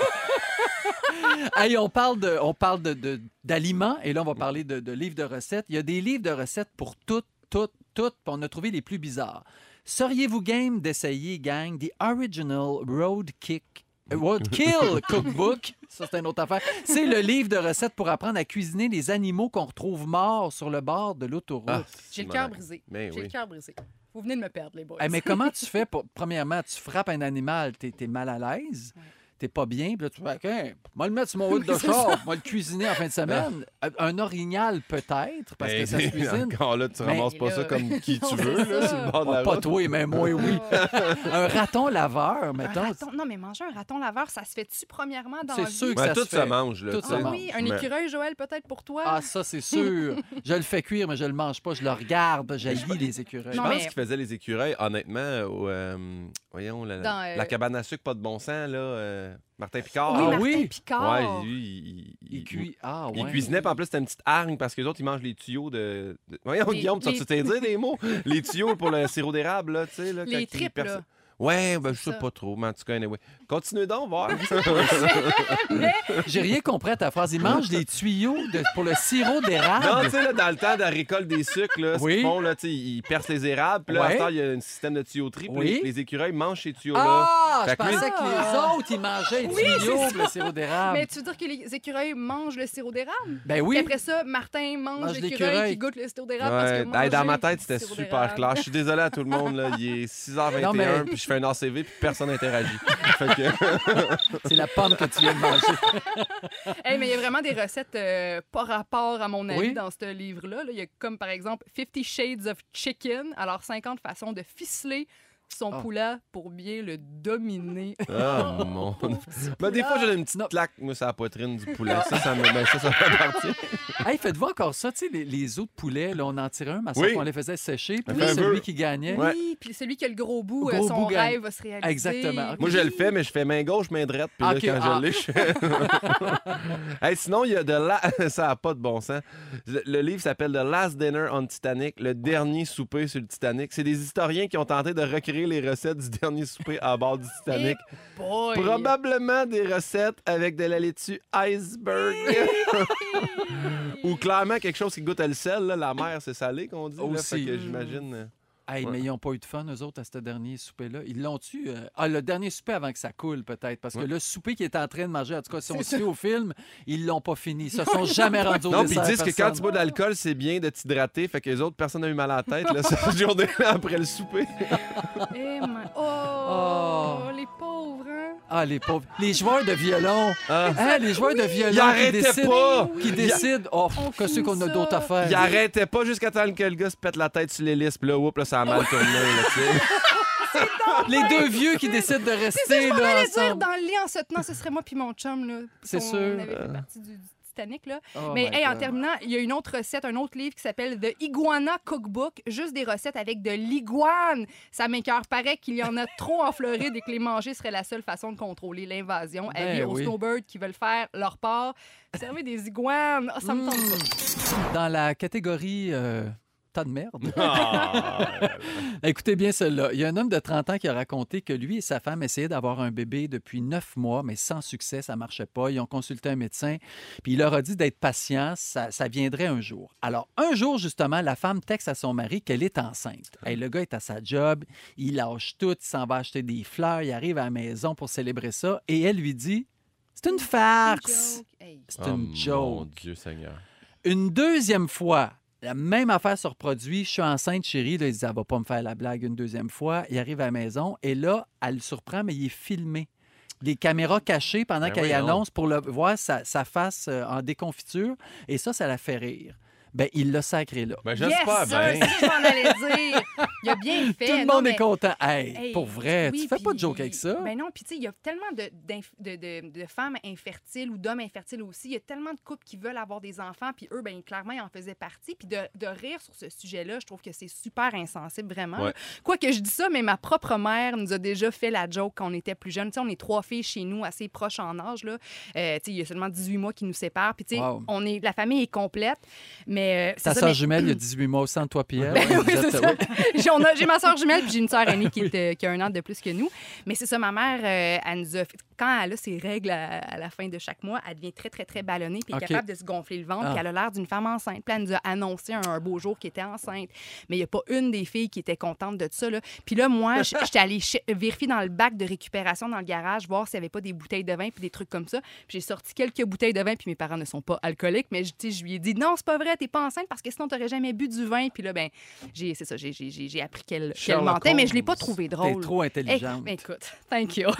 Hey, on parle de, on parle de, de- d'aliments et là, on va parler de, de livres de recettes. Il y a des livres de recettes pour toutes, toutes, toutes. Puis on a trouvé les plus bizarres. Seriez-vous game d'essayer, gang, The Original Road Kick euh, Roadkill Cookbook? Ça, c'est une autre affaire. C'est le livre de recettes pour apprendre à cuisiner les animaux qu'on retrouve morts sur le bord de l'autoroute. Ah, J'ai le c'est cœur malade. brisé. Mais J'ai oui. le cœur brisé. Vous venez de me perdre, les boys. Eh, mais comment tu fais pour. Premièrement, tu frappes un animal, t'es es mal à l'aise, t'es pas bien, puis là, tu fais, OK, moi le mettre sur mon hood de Oui, c'est char, moi le cuisiner en fin de semaine. Un orignal, peut-être, parce que Ben, ça se cuisine. Encore là, tu Mais- ramasses pas là, ça comme qui tu non, veux, c'est là, ça. sur le bord de Oh, la pas route. toi, mais moi, oui. Un raton laveur, Un mettons. raton- Non, mais manger un raton laveur, ça se fait-tu premièrement dans C'est la vie? sûr que Ouais, ça tout se se fait. mange, là. Tout tu se sais. Ah mange. oui, un Mais- écureuil, Joël, peut-être pour toi? Ah, ça, c'est sûr. Je le fais cuire, mais je le mange pas. Je le regarde. J'haïs les écureuils. Je Non, pense mais- qu'ils faisaient les écureuils, honnêtement, au, euh, voyons, la, Dans, euh, la cabane à sucre, pas de bon sens, là, euh, Martin Picard. oui, Ah Martin oui? Picard. Ouais, lui, il, Il cuit. Ah, il ouais. cuisinait, puis en plus, c'était une petite hargne parce que les autres, ils mangent les tuyaux de. de- Voyons, Les- Guillaume, tu les- tu t'es dit des mots? Les tuyaux pour le sirop d'érable, là, tu sais. Là, Les quand ils tripes, percent- là. Ouais, ben, je C'est sais ça. pas trop, mais en tout cas, anyway. Continuez donc, voir. J'ai rien compris à ta phrase. Ils mangent des tuyaux de- pour le sirop Non, d'érable. tu sais, là, dans le temps de la récolte des sucres, là, ce Oui. qu'ils font, là, tu sais, ils percent les érables, puis là, à Ouais. ce temps, il y a un système de tuyauterie, puis Oui. les, les écureuils mangent ces tuyaux-là. Ah! Je Fait que lui- pensais que les autres, ils mangeaient les tuyaux pour le sirop d'érable. Mais tu veux dire que les écureuils mangent le sirop d'érable? Ben Puis oui. après ça, Martin mange, Mange l'écureuil l'écureuil. qui goûte le sirop d'érable parce Ouais, que hey, manger dans ma tête, du c'était sirop super d'érable. clair. Je suis désolé à tout le monde. Là. Il est six heures vingt et un, Non, mais- puis je fais un A C V, puis personne n'interagit. Fait que... C'est la pomme que tu viens de manger. Hey, mais il y a vraiment des recettes euh, pas rapport, à mon avis, Oui. dans ce livre-là. là. Il y a comme, par exemple, Fifty Shades of Chicken. Alors, cinquante façons de ficeler son Ah. poulet pour bien le dominer. Oh mon Dieu. Ben, des fois, j'ai une petite Non. claque, moi, sur la poitrine du poulet. Ça, ça me ben, ça, ça fait partie. Hey, faites-vous encore ça, tu sais, les, les os de poulet, là, on en tirait un, mais ça, Oui. on les faisait sécher, puis Oui. là, Un celui peu. qui gagnait. Ouais. Oui, puis celui qui a le gros bout, Le euh, gros son bout gagne. rêve va se réaliser. Exactement. Moi, je le fais, mais je fais main gauche, main droite. Puis là, Ok, quand ah. je l'ai, je fais... Hey, sinon, il y a de la... Ça n'a pas de bon sens. Le, le livre s'appelle The Last Dinner on Titanic, le dernier souper sur le Titanic. C'est des historiens qui ont tenté de recréer les recettes du dernier souper à bord du Titanic. Boy. Probablement des recettes avec de la laitue iceberg. Ou clairement quelque chose qui goûte à le sel. Là. La mer, c'est salé qu'on dit. Là, Aussi. fait que j'imagine... euh, Hey, Ouais. mais ils n'ont pas eu de fun, eux autres, à ce dernier souper-là. Ils l'ont-tu? euh, Ah, le dernier souper avant que ça coule, peut-être. Parce que Ouais. le souper qu'ils étaient en train de manger, en tout cas, si on se fait au film, ils l'ont pas fini. Ils se sont jamais rendus au Non, puis ils dessert, disent que quand personne. tu bois de l'alcool, c'est bien de t'hydrater. Fait que les autres, personne n'a eu mal à la tête là, cette journée-là après le souper. Eh, ma- Oh, Oh. les pauvres, hein? Ah, les pauvres. Les joueurs de violon. Ah. Hein, les joueurs de violon Ils qui arrêtaient décident. pas. Qui Ils- décident. Oh, On qu'est-ce finit qu'on a ça. d'autre à faire? Il arrêtait pas jusqu'à temps que le gars se pète la tête sur l'hélice. Puis là, oups, là, ça a mal tourné. Là, tu sais. Les deux vieux qui décident de C'est ça, je rester m'en là allais dire ensemble. dans le lit en se tenant, ce serait moi puis mon chum, là. C'est qu'on sûr. avait fait partie du, du Titanic, là. Oh Mais my hey, en God. terminant, il y a une autre recette, un autre livre qui s'appelle The Iguana Cookbook, juste des recettes avec de l'iguane. Ça m'écoeure. Paraît qu'il y en a trop en Floride et que les manger serait la seule façon de contrôler l'invasion. Ben Avis aux oui. snowbirds qui veulent faire leur part. Servez des iguanes. Ah, ça me tente pas. Dans la catégorie euh, tas de merde. Ah. Écoutez bien celle-là. Il y a un homme de trente ans qui a raconté que lui et sa femme essayaient d'avoir un bébé depuis neuf mois, mais sans succès, ça ne marchait pas. Ils ont consulté un médecin, puis il leur a dit d'être patient, ça, ça viendrait un jour. Alors, un jour, justement, la femme texte à son mari qu'elle est enceinte. Hey, le gars est à sa job, il lâche tout, il s'en va acheter des fleurs, il arrive à la maison pour célébrer ça, et elle lui dit « C'est une farce! Joke. Hey. C'est Oh, une joke! Mon Dieu Seigneur. » Une deuxième fois, la même affaire se reproduit. Je suis enceinte, chérie. Là, il dit, elle va pas me faire la blague une deuxième fois. Il arrive à la maison et là, elle le surprend, mais il est filmé. Les caméras cachées pendant Ben qu'elle y voyons. annonce pour le, voir sa, sa face euh, en déconfiture. Et ça, ça la fait rire. Ben, il l'a sacré là. Ben, Yes, j'espère sir, bien. c'est ce que je m'en allais dire. Il a bien fait. Tout le Non, monde mais- est content. Hey, Hey, pour vrai, oui, tu fais pas de puis- joke avec ça. Ben non, puis tu sais, il y a tellement de, d'inf- de, de- de femmes infertiles ou d'hommes infertiles aussi. Il y a tellement de couples qui veulent avoir des enfants, puis eux, ben clairement, ils en faisaient partie. Puis de, de rire sur ce sujet-là, je trouve que c'est super insensible, vraiment. Ouais. Quoique je dis ça, mais ma propre mère nous a déjà fait la joke quand on était plus jeunes. Tu sais, on est trois filles chez nous, assez proches en âge, là. Euh, tu sais, il y a seulement dix-huit mois qui nous séparent. Puis tu sais, Wow. on est, la famille est complète, mais... euh, Ta c'est ça, soeur mais- jumelle, il y a dixhuit mois aussi entre toi et elle. Ben oui, Vous c'est êtes- ça. oui. j'ai, on a- j'ai ma soeur jumelle puis j'ai une soeur aînée qui, est, euh, qui a un an de plus que nous. Mais c'est ça, ma mère, euh, elle nous a fait- quand elle a ses règles à, à la fin de chaque mois, elle devient très, très, très ballonnée puis elle est OK. capable de se gonfler le ventre Ah. puis elle a l'air d'une femme enceinte. Puis elle nous a annoncé un, un beau jour qu'elle était enceinte. Mais il n'y a pas une des filles qui était contente de ça. Là. Puis là, moi, j- j'étais allée ch- vérifier dans le bac de récupération dans le garage, voir s'il n'y avait pas des bouteilles de vin puis des trucs comme ça. Puis j'ai sorti quelques bouteilles de vin puis mes parents ne sont pas alcooliques. Mais je, tu sais, je lui ai dit non, c'est pas vrai, t'es pas enceinte parce que sinon, t'aurais jamais bu du vin. Puis là, ben, j'ai, c'est ça, j'ai, j'ai, j'ai j'ai appris qu'elle, qu'elle Sherlock mentait, mais je l'ai pas Holmes. trouvé T'es drôle. trop Eh, intelligente. écoute, thank you.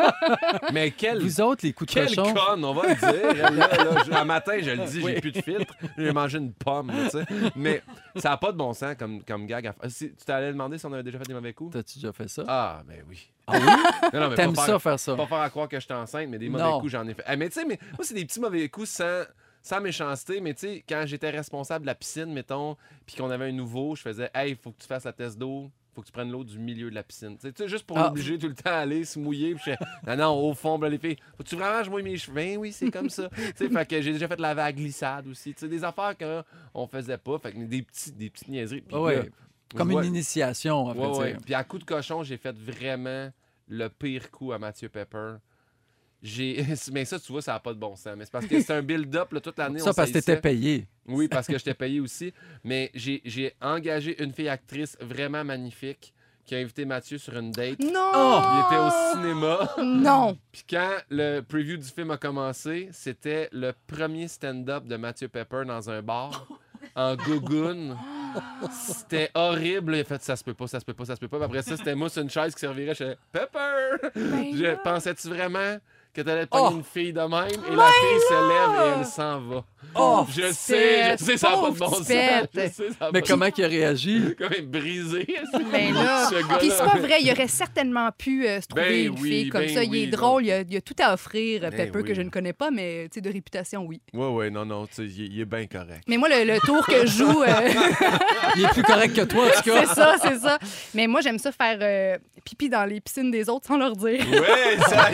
Mais quel, Vous autres, les coups de quel cochon. conne, on va le dire. Là, là, je- un matin, je le dis, Oui. j'ai plus de filtre. J'ai mangé une pomme, là, tu sais. Mais ça n'a pas de bon sens comme, comme gag. à faire. Si, tu t'allais demander si on avait déjà fait des mauvais coups? T'as-tu déjà fait ça? Ah, ben oui. Ah oui? Non, non, mais T'aimes pas ça, faire, faire ça? pas faire à croire que j'étais enceinte, mais des mauvais Non. coups, j'en ai fait. Ah, mais tu sais, mais moi, c'est des petits mauvais coups sans, sans méchanceté. Mais tu sais, quand j'étais responsable de la piscine, mettons, puis qu'on avait un nouveau, je faisais, hey, il faut que tu fasses la test d'eau. Faut que tu prennes l'eau du milieu de la piscine. Tu sais, tu sais, juste pour Ah. l'obliger tout le temps à aller se mouiller. Puis je fais, non, non, au fond, ben, les filles, faut-tu vraiment que je mouille mes cheveux? Ben oui, c'est comme ça. Tu sais, fait que j'ai déjà fait la vague glissade aussi. Tu sais, des affaires qu'on faisait pas. Fait que des, petits, des petites niaiseries. Puis Ah ouais. là, Comme Ouais. une initiation, on va Ouais, ouais. dire. Puis à coup de cochon, j'ai fait vraiment le pire coup à Mathieu Pepper. J'ai... Mais ça, tu vois, ça n'a pas de bon sens. Mais c'est parce que c'est un build-up là, toute l'année. Ça, on parce que saillissait. t'étais payé. Oui, parce que j'étais payé aussi. Mais j'ai, j'ai engagé une fille actrice vraiment magnifique qui a invité Mathieu sur une date. Non! Il était au cinéma. Non! Puis quand le preview du film a commencé, c'était le premier stand-up de Mathieu Pepper dans un bar en gougoune. C'était horrible. Il a fait ça se peut pas, ça se peut pas, ça se peut pas. Puis après ça, c'était moi sur une chaise qui servirait. Je faisais Pepper! Ben Je là. pensais-tu vraiment que t'allais te pogner Oh. une fille de même? Et la fille se lève et elle s'en va. Oh! Je sais, je sais, ça n'a pas de bon pauvre sens. petite Je sais, ça a Mais pas de- comment il a réagi? Quand même brisé. Ben là, Ce gars-là. puis c'est pas vrai, il aurait certainement pu euh, se trouver Ben une oui, fille comme ben ça. Il oui, est non. drôle, il a, il a tout à offrir, euh, Ben Pepper, oui. que je ne connais pas, mais tu sais, de réputation, oui. Ouais, ouais, non, non, tu sais, il, il est bien correct. Mais moi, le, le tour que je joue, euh, Il est plus correct que toi, en tout cas. c'est ça, c'est ça. Mais moi, j'aime ça faire euh, pipi dans les piscines des autres sans leur dire. Ouais, ça y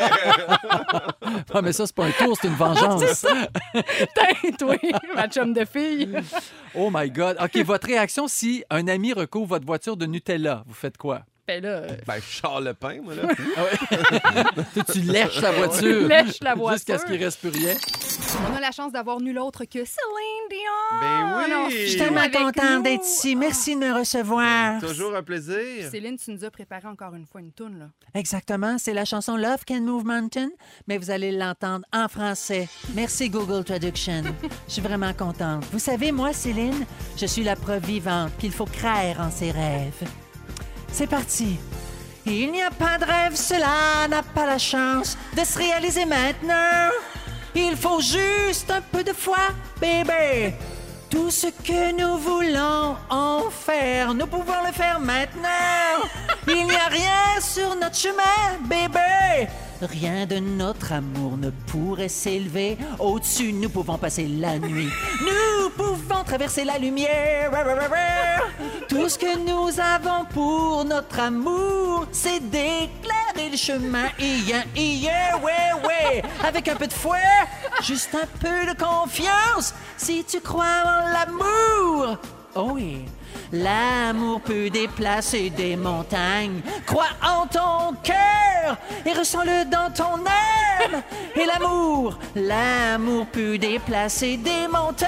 est! Ah, mais ça, c'est pas un tour, c'est une vengeance. Putain, toi, ma chum de fille. Oh my God. OK, votre réaction si un ami recouvre votre voiture de Nutella, vous faites quoi? Ben là, euh, Ben, je sors le pain, moi, là. Toi, tu lèches la voiture. lèche la voiture. Jusqu'à ce qu'il reste plus rien. On a la chance d'avoir nul autre que Céline Dion. Ben oui. Non, Je suis c'est tellement avec contente nous. d'être ici. Merci de me recevoir. Toujours un plaisir. Céline, tu nous as préparé encore une fois une toune, là. Exactement, c'est la chanson Love Can Move Mountain, mais vous allez l'entendre en français. Merci Google Traduction. Je suis vraiment contente. Vous savez, moi, Céline, je suis la preuve vivante qu'il faut croire en ses rêves. C'est parti. Il n'y a pas de rêve, cela n'a pas la chance de se réaliser maintenant. Il faut juste un peu de foi, bébé. Tout ce que nous voulons en faire, nous pouvons le faire maintenant. Il n'y a rien sur notre chemin, bébé. Rien de notre amour ne pourrait s'élever au-dessus. Nous pouvons passer la nuit. Nous pouvons traverser la lumière. Tout ce que nous avons pour notre amour, c'est d'éclairer le chemin. Iya, iya, ouais, ouais. Avec un peu de foi, juste un peu de confiance. Si tu crois en l'amour, oh oui. L'amour peut déplacer des montagnes. Crois en ton cœur et ressens-le dans ton âme. Et l'amour, l'amour peut déplacer des montagnes.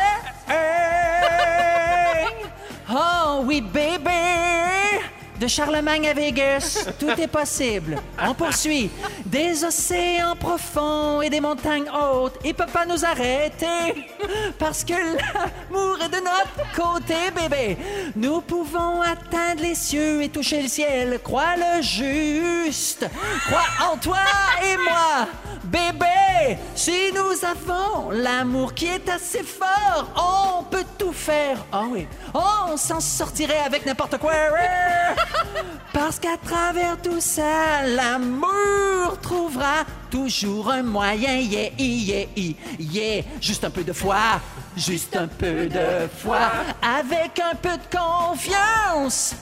Oh oui, bébé. De Charlemagne à Vegas, tout est possible. On poursuit. Des océans profonds et des montagnes hautes, ils peuvent pas nous arrêter. Parce que l'amour est de notre côté, bébé. Nous pouvons atteindre les cieux et toucher le ciel. Crois-le juste. Crois en toi et moi, bébé. Si nous avons l'amour qui est assez fort, on peut tout faire. Oh oui, on s'en sortirait avec n'importe quoi. Parce qu'à travers tout ça, l'amour trouvera toujours un moyen. Yeah, yeah, yeah, yeah. Juste un peu de foi, juste un peu de foi, avec un peu de confiance.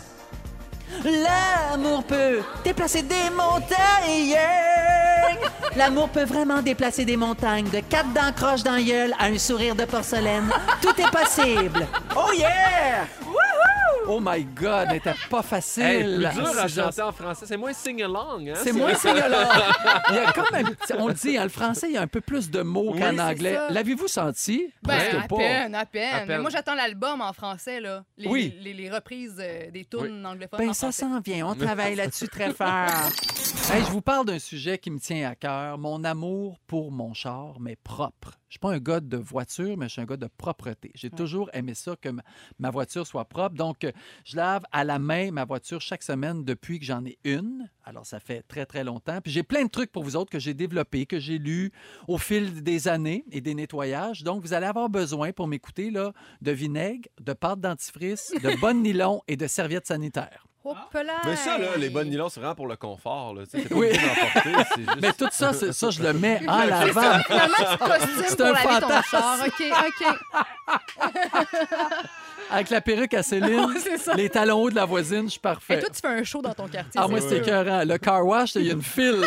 L'amour peut déplacer des montagnes. L'amour peut vraiment déplacer des montagnes. De quatre dents croches dans la gueule à un sourire de porcelaine. Tout est possible. Oh yeah! Oh my God, elle était pas facile. Hey, plus dur à C'est genre- chanter en français. C'est moins sing-along, hein? C'est moins singulier. Il y a comme un petit- on le dit, en le français, il y a un peu plus de mots Oui, qu'en c'est anglais. ça. L'avez-vous senti? Ben, Presque à pas. peine, à peine, À peine. Mais moi, j'attends l'album en français, là. Les, Oui. les, les reprises euh, des tunes anglophones Ben, en ça français. s'en vient. On travaille là-dessus très fort. Hey, je vous parle d'un sujet qui me tient à cœur, mon amour pour mon char, mais propre. Je suis pas un gars de voiture, mais je suis un gars de propreté. J'ai toujours aimé ça, que ma, ma voiture soit propre. Donc, euh, je lave à la main ma voiture chaque semaine depuis que j'en ai une. Alors, ça fait très, très longtemps. Puis j'ai plein de trucs pour vous autres que j'ai développés, que j'ai lus au fil des années et des nettoyages. Donc, vous allez avoir besoin, pour m'écouter, là, de vinaigre, de pâte dentifrice, de bonnes nylons et de serviettes sanitaires. Hop là! Mais ça, là, les bonnes nylons, c'est vraiment pour le confort. Là. Tu sais, t'es pas Oui. obligé d'en porter, c'est juste... Mais tout ça, c'est- ça, je le mets en lavant. Finalement, tu te costumes C'est pour un laver ton fantasme. char. OK, OK. Avec la perruque à Céline, C'est ça. les talons hauts de la voisine, je suis parfait. Et toi, tu fais un show dans ton quartier. Ah, moi, c'est c'est sûr. écœurant. Le car wash, il y a une file.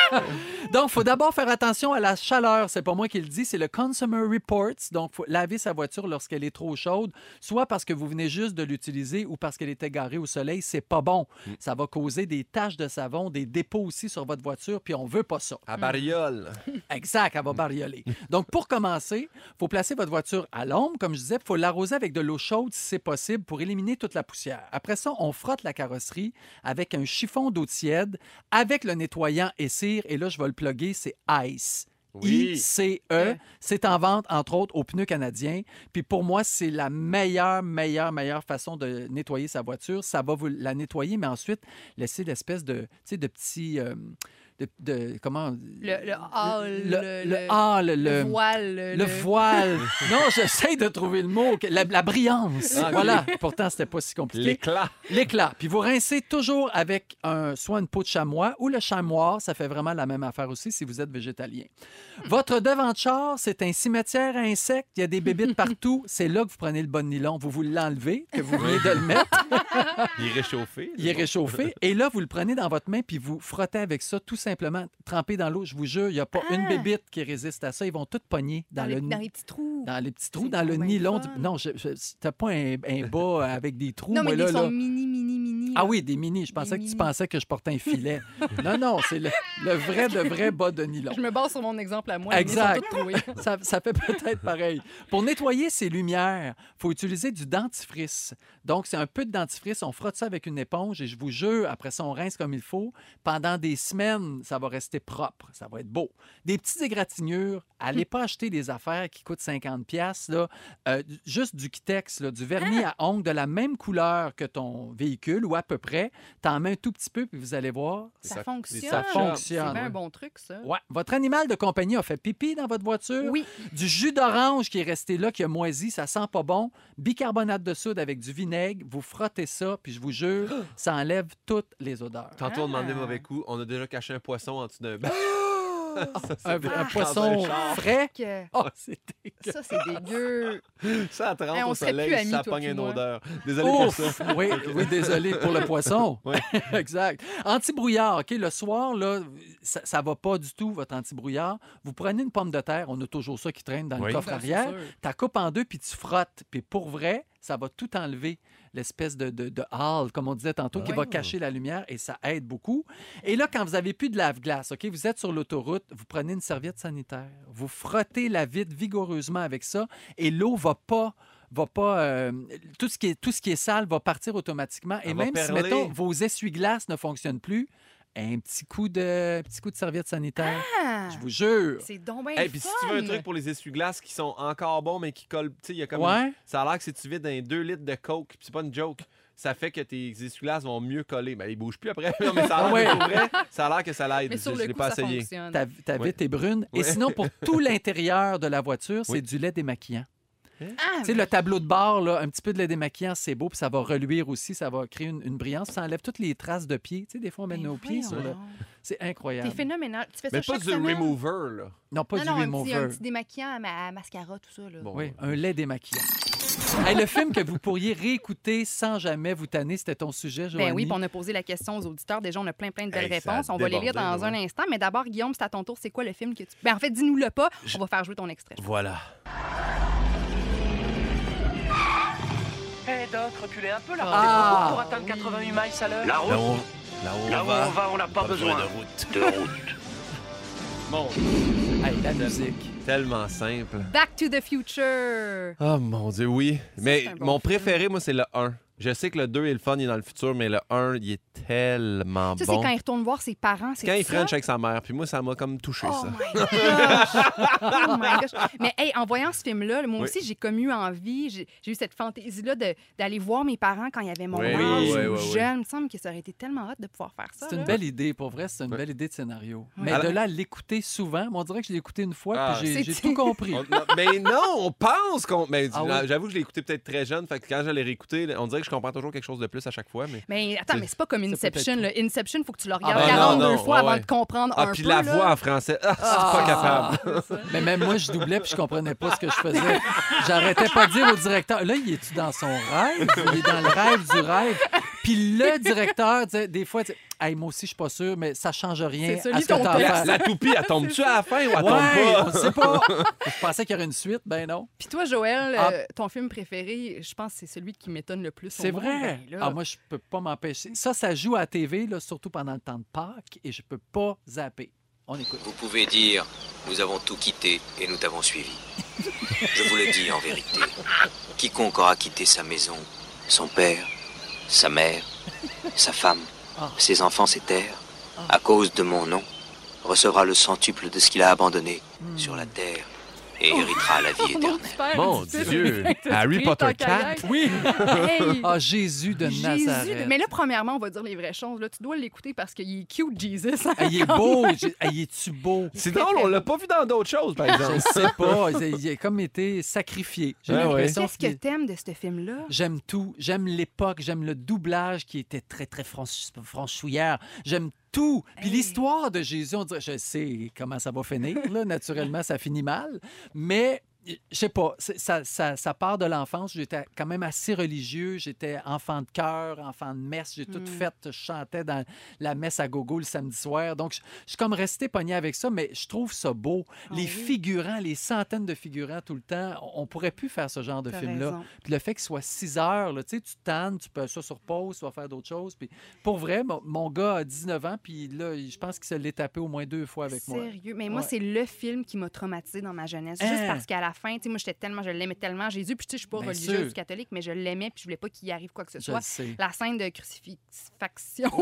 Donc, il faut d'abord faire attention à la chaleur. C'est pas moi qui le dis, c'est le Consumer Reports. Donc, il faut laver sa voiture lorsqu'elle est trop chaude, soit parce que vous venez juste de l'utiliser ou parce qu'elle était garée au soleil. C'est pas bon. Ça va causer des taches de savon, des dépôts aussi sur votre voiture, puis on veut pas ça. À Bariole. Exact, elle va barioler. Donc, pour commencer, il faut placer votre voiture à l'ombre, comme je disais, il faut l'arroser avec de l'eau chaude si c'est possible pour éliminer toute la poussière. Après ça, on frotte la carrosserie avec un chiffon d'eau tiède, avec le nettoyant et cire, et là, je vais le plugger, c'est Ice. Oui. I C E. C'est en vente, entre autres, aux pneus canadiens. Puis pour moi, c'est la meilleure, meilleure, meilleure façon de nettoyer sa voiture. Ça va vous la nettoyer, mais ensuite, laisser l'espèce de, tu sais, de petits... euh, de, de- comment... Le, le hall, Le, le, le hall, le, le voile. Le, le voile. Non, j'essaie de trouver le mot. La, la brillance. Ah, ok. Voilà. Pourtant, c'était pas si compliqué. L'éclat. L'éclat. Puis vous rincez toujours avec un, soit une peau de chamois ou le chamois. Ça fait vraiment la même affaire aussi si vous êtes végétalien. Votre devant de char, c'est un cimetière à insectes. Il y a des bébites partout. C'est là que vous prenez le bon nylon. Vous vous l'enlevez, que vous venez de le mettre. Il est réchauffé. Il est réchauffé. Et là, vous le prenez dans votre main puis vous frottez avec ça tout simplement, trempé dans l'eau. Je vous jure, il n'y a pas Ah. une bébite qui résiste à ça. Ils vont toutes pogner dans, dans, le les, dans les petits trous. dans les petits trous, C'est dans le donc bien nylon. fun. du- Non, je, je, t'as pas un, un bas avec des trous, Non, mais moi, là, ils sont là. mini, mini, mini. Ah là. oui, des mini. Je pensais que mini. tu pensais que je portais un filet. Non, non, c'est le, le vrai de vrai bas de nylon. Je me base sur mon exemple à moi. Exact. Les miens sont toutes trouées. Ça, ça fait peut-être pareil. Pour nettoyer ces lumières, il faut utiliser du dentifrice. Donc, c'est un peu de dentifrice. On frotte ça avec une éponge et je vous jure, après ça, on rince comme il faut. Pendant des semaines, ça va rester propre. Ça va être beau. Des petites égratignures. Allez pas acheter des affaires qui coûtent cinquante piastres, là. Euh, juste du Kitex, là, du vernis à ongles de la même couleur que ton véhicule ou à peu près. T'en mets un tout petit peu puis vous allez voir. Ça, Ça- fonctionne. ça fonctionne, C'est bien oui. un bon truc, ça. Ouais. Votre animal de compagnie a fait pipi dans votre voiture. Oui. Du jus d'orange qui est resté là, qui a moisi, ça sent pas bon. Bicarbonate de soude avec du vinaigre, vous frottez ça, puis je vous jure, ça enlève toutes les odeurs. Tantôt, on demandait Ah. mauvais coup. On a déjà caché un poisson en dessous d'un bac. Un, un Ah, poisson dans un char. frais. Que- Oh, c'est dégueu. Ça, c'est dégueu. Ça trempe Hey, on au serait soleil, plus amis, ça toi pogne puis une moi. odeur. Désolé pour Ouf! ça. Oui, oui, désolé pour le poisson. Ouais. Exact. Anti-brouillard, OK? Le soir, là, ça, ça va pas du tout, votre anti-brouillard. Vous prenez une pomme de terre, on a toujours ça qui traîne dans Oui. le coffre Ben, c'est arrière. sûr. Tu la coupes en deux, puis tu frottes. Puis pour vrai, ça va tout enlever, l'espèce de, de, de hall, comme on disait tantôt, qui Oui. va cacher la lumière et ça aide beaucoup. Et là, quand vous n'avez plus de lave-glace, OK, vous êtes sur l'autoroute, vous prenez une serviette sanitaire, vous frottez la vitre vigoureusement avec ça et l'eau va pas va pas euh, tout ce qui est tout ce qui est sale va partir automatiquement et Elle va même si perler. mettons vos essuie-glaces ne fonctionnent plus, un petit coup de petit coup de serviette sanitaire, Ah, je vous jure. c'est donc bien Et puis si tu veux un fun. truc pour les essuie-glaces qui sont encore bons mais qui collent, tu sais, il y a comme Ouais. une- ça a l'air que si tu vides un deux litres de coke, puis c'est pas une joke, ça fait que tes essuie-glaces vont mieux coller. Ben ils bougent plus après, non, mais ça a l'air Ouais. que pour vrai, ça a l'air que ça l'aide. Mais Je, sur je le l'ai coup, pas ça essayé. fonctionne. Ta, ta Ouais. vitre est brune. Et Ouais. sinon, pour tout l'intérieur de la voiture, c'est Oui. du lait démaquillant. Ah, Tu sais, le tableau de bord, là, un petit peu de lait démaquillant, c'est beau, puis ça va reluire aussi, ça va créer une, une brillance. Ça enlève toutes les traces de pieds. Tu sais, des fois, on met ben nos pieds sur le... voyons. C'est incroyable. T'es phénoménal. Tu fais Mais ça pas chaque du semaine? remover là. Non, pas non, du non, un petit, remover. un petit démaquillant à, ma- à mascara, tout ça. Là. Bon. Oui, un lait démaquillant. Hey, le film que vous pourriez réécouter sans jamais vous tanner, c'était ton sujet, Joanie. Ben oui, puis on a posé la question aux auditeurs. Déjà, on a plein, plein de belles Hey, ça a réponses. On va les lire débordé, dans un ouais. instant. Mais d'abord, Guillaume, c'est à ton tour. C'est quoi le film que tu... Ben en fait, dis-nous-le pas. On va faire jouer ton extrait. Voilà. Hé, Doc, reculez un peu là. Ah. Pour atteindre quatre-vingt-huit miles à l'heure. La Là route, où on, là où là on où va, on va, on n'a pas, besoin, de route. de route. Mon Hey, la musique. tellement simple. Back to the Future. Oh mon Dieu, oui. Mais c'est un bon mon film. préféré, moi, c'est le un. Je sais que le deux est le fun, il est dans le futur, mais le un, il est tellement Ça, bon. c'est quand il retourne voir ses parents. C'est Quand il ça? French avec sa mère, puis moi, ça m'a comme touché, Oh ça. my gosh! Oh my gosh! Mais hey, en voyant ce film-là, moi Oui. aussi, j'ai comme eu envie, j'ai j'ai eu cette fantaisie-là de- d'aller voir mes parents quand ils avaient mon Oui, âge oui, ou oui, oui, oui. jeune. Il me semble que ça aurait été tellement hot de pouvoir faire ça. C'est une là. belle idée, pour vrai, c'est une Ouais. belle idée de scénario. Ouais. Mais Alors- de là à l'écouter souvent, mais on dirait que je l'ai écouté une fois, Ah, puis j'ai- c'est- j'ai tout compris. On- non, mais non, on pense qu'on. Mais Ah oui? j'avoue que je l'ai écouté peut-être très jeune, fait que quand je l'ai réécouté, on dirait que je je comprends toujours quelque chose de plus à chaque fois. Mais, Mais attends, mais c'est pas comme Inception. peut-être Là. Inception, il faut que tu le regardes ben non, quarante-deux non, fois ouais, avant ouais. de comprendre Ah, un puis peu. la là. voix en français, ah, c'est pas capable. Mais même moi, je doublais puis je comprenais pas ce que je faisais. J'arrêtais pas de dire au directeur, là, il est-tu dans son rêve? Il est dans le rêve du rêve. Puis le directeur, disait, des fois, disait, hey, moi aussi, je suis pas sûr, mais ça change rien C'est celui à ce que ton t'as à texte. faire. La toupie, elle tombe-tu à la fin ou elle Ouais, on tombe pas? sait pas. Je pensais qu'il y aurait une suite, ben non. Puis toi, Joël, Ah. euh, ton film préféré, je pense que c'est celui qui m'étonne le plus. au C'est monde. vrai. Ben, là, Ah, moi, je peux pas m'empêcher. Ça, ça joue à la T V, là, surtout pendant le temps de Pâques, et je peux pas zapper. On écoute. Vous pouvez dire, nous avons tout quitté et nous t'avons suivi. Je vous le dis en vérité. Quiconque aura quitté sa maison, son père, sa mère, sa femme, ses enfants, ses terres, à cause de mon nom, recevra le centuple de ce qu'il a abandonné sur la terre et héritera la vie éternelle. Mon Dieu! Harry Potter quatre? Oui! Hey! Ah, Jésus de Jésus Nazareth. de- Mais là, premièrement, on va dire les vraies choses. Là, tu dois l'écouter parce qu'il est cute, Jesus. Ah, il est beau. J'ai- ah, il est-tu beau? C'est drôle, on l'a pas vu dans d'autres choses, par exemple. Je sais pas. Il a comme été sacrifié. J'ai Ah ouais. l'impression Qu'est-ce que qu'il- t'aimes de ce film-là? J'aime tout. J'aime l'époque. J'aime le doublage qui était très, très franch- franchouillard. J'aime tout. Puis Hey. l'histoire de Jésus, on dirait, je sais comment ça va finir. Là. Naturellement, ça finit mal. Mais je sais pas, c'est- ça, ça, ça part de l'enfance. J'étais quand même assez religieux. J'étais enfant de chœur, enfant de messe. J'ai tout Mm. fait. Je chantais dans la messe à gogo le samedi soir. Donc, je, je suis comme resté pogné avec ça, mais je trouve ça beau. Ah les oui. figurants, les centaines de figurants tout le temps, on on pourrait plus faire ce genre de T'as film-là. raison. Puis le fait qu'il soit six heures, là, tu sais, tu tannes, tu peux ça sur pause, tu vas faire d'autres choses. Puis pour vrai, mon, mon gars a dix-neuf ans, puis là, je pense qu'il se l'est tapé au moins deux fois avec moi. Sérieux? Mais moi, Ouais. c'est le film qui m'a traumatisé dans ma jeunesse. Juste Hein? parce qu'à la fin, tu sais, moi, j'étais tellement, je l'aimais tellement, Jésus. Puis, tu sais, je suis pas Bien religieuse sûr. catholique, mais je l'aimais, puis je voulais pas qu'il y arrive quoi que ce Je soit. le sais. La scène de crucifixion.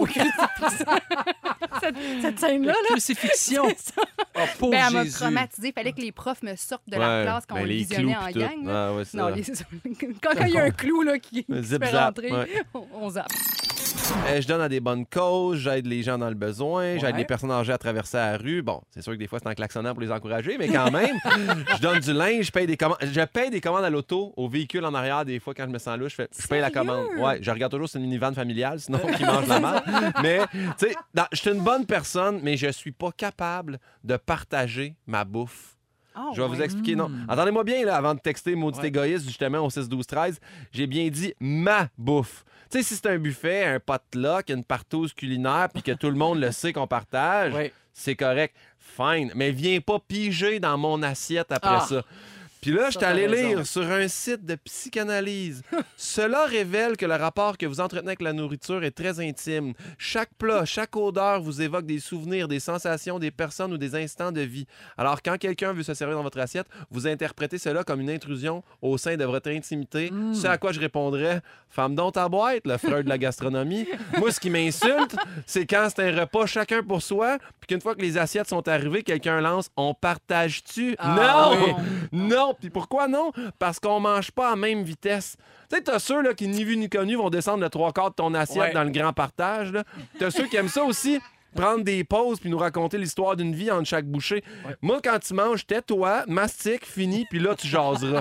cette, cette scène-là, là. Crucifixion! C'est ça. Oh, pauvre Ben, elle m'a Jésus! traumatisé. Il fallait que les profs me sortent de Ouais, la classe quand ben, on le les visionnait clous en pis tout. gang. là. Ah, ouais, c'est Non, ça. les- c'est ça. Quand quand il y a un clou là, qui, qui se Zip fait zap, rentrer, ouais. on, on zappe. Euh, je donne à des bonnes causes, j'aide les gens dans le besoin, j'aide Ouais. les personnes âgées à traverser la rue. Bon, c'est sûr que des fois, c'est en klaxonnant pour les encourager, mais quand même, je donne du linge, je paye des commandes. Je paye des commandes à l'auto, au véhicule en arrière, des fois, quand je me sens louche, je, fais, je paye la Sérieux? commande. Ouais, je regarde toujours si c'est une minivan familiale, sinon qui mange la marde. Mais, tu sais, dans- je suis une bonne personne, mais je suis pas capable de partager ma bouffe. Oh, Je vais vous ouais. expliquer. Non. Mm. Entendez-moi bien, là, avant de texter maudit Ouais. égoïste, justement, au six douze treize, j'ai bien dit ma bouffe. Tu sais, si c'est un buffet, un potluck, une partouze culinaire, puis que tout le monde le sait qu'on partage, Ouais. c'est correct. Fine. Mais viens pas piger dans mon assiette après Ah. ça. Puis là, je suis t'as allé raison. lire sur un site de psychanalyse. Cela révèle que le rapport que vous entretenez avec la nourriture est très intime. Chaque plat, chaque odeur vous évoque des souvenirs, des sensations, des personnes ou des instants de vie. Alors, quand quelqu'un veut se servir dans votre assiette, vous interprétez cela comme une intrusion au sein de votre intimité. Mm. Ce à quoi je répondrais, femme dont ta boîte, le Freud de la gastronomie. Moi, ce qui m'insulte, c'est quand c'est un repas chacun pour soi, puis qu'une fois que les assiettes sont arrivées, quelqu'un lance « On partage-tu? Ah, non! oui. Non! Puis pourquoi non? Parce qu'on mange pas à même vitesse. Tu sais, t'as ceux là, qui, ni vu ni connu, vont descendre le trois quarts de ton assiette Ouais. dans le grand partage. Là. T'as ceux qui aiment ça aussi, prendre des pauses puis nous raconter l'histoire d'une vie entre chaque bouchée. Ouais. Moi, quand tu manges, tais-toi, mastique, fini, puis là, tu jaseras.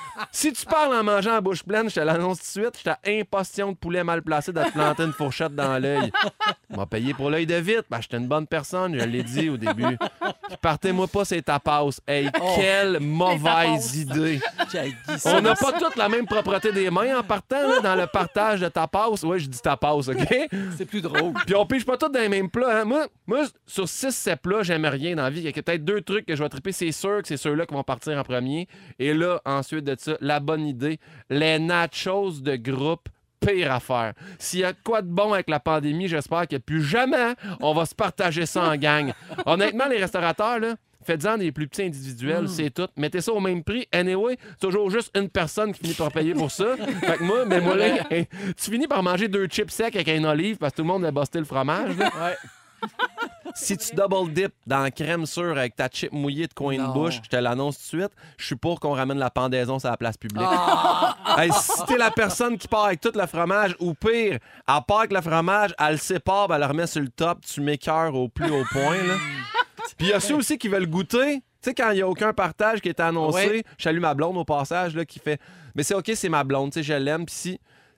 Si tu parles en mangeant à bouche pleine, je te l'annonce tout de suite, je t'ai imposition de poulet mal placé de te planter une fourchette dans l'œil. M'a payé pour l'œil de vite. Ben, j'étais une bonne personne, je l'ai dit au début. Puis partez-moi pas, c'est tapas. Hey, quelle mauvaise idée. J'ai haï ça. On n'a pas toutes la même propreté des mains en partant là, dans le partage de tapas. Ouais, je dis tapas, OK? C'est plus drôle. Puis on pige pas tous dans les mêmes plats. Hein? Moi, moi, sur six sept plats, j'aime rien dans la vie. Il y a peut-être deux trucs que je vais triper. C'est sûr que c'est ceux-là qui vont partir en premier. Et là, ensuite de ça, la bonne idée, les nachos de groupe. Pire affaire. S'il y a quoi de bon avec la pandémie, j'espère que plus jamais on va se partager ça en gang. Honnêtement, les restaurateurs, là, faites-en des plus petits individuels, c'est tout. Mettez ça au même prix. Anyway, c'est toujours juste une personne qui finit par payer pour ça. Fait que moi, mais moi, là, tu finis par manger deux chips secs avec un olive parce que tout le monde a busté le fromage. là. Ouais. Si tu double dip dans la crème sûre avec ta chip mouillée de coin Non. de bouche, je te l'annonce tout de suite, je suis pour qu'on ramène la pendaison sur la place publique. Ah! Hey, si t'es la personne qui part avec tout le fromage, ou pire, elle part avec le fromage, elle le sépare, ben, elle le remet sur le top, tu m'écœures au plus haut point. Là. Puis il y a ceux aussi qui veulent goûter. Tu sais, quand il n'y a aucun partage qui est annoncé, Ouais. je salue ma blonde au passage là, qui fait « Mais c'est OK, c'est ma blonde, tu sais, je l'aime. » Puis si...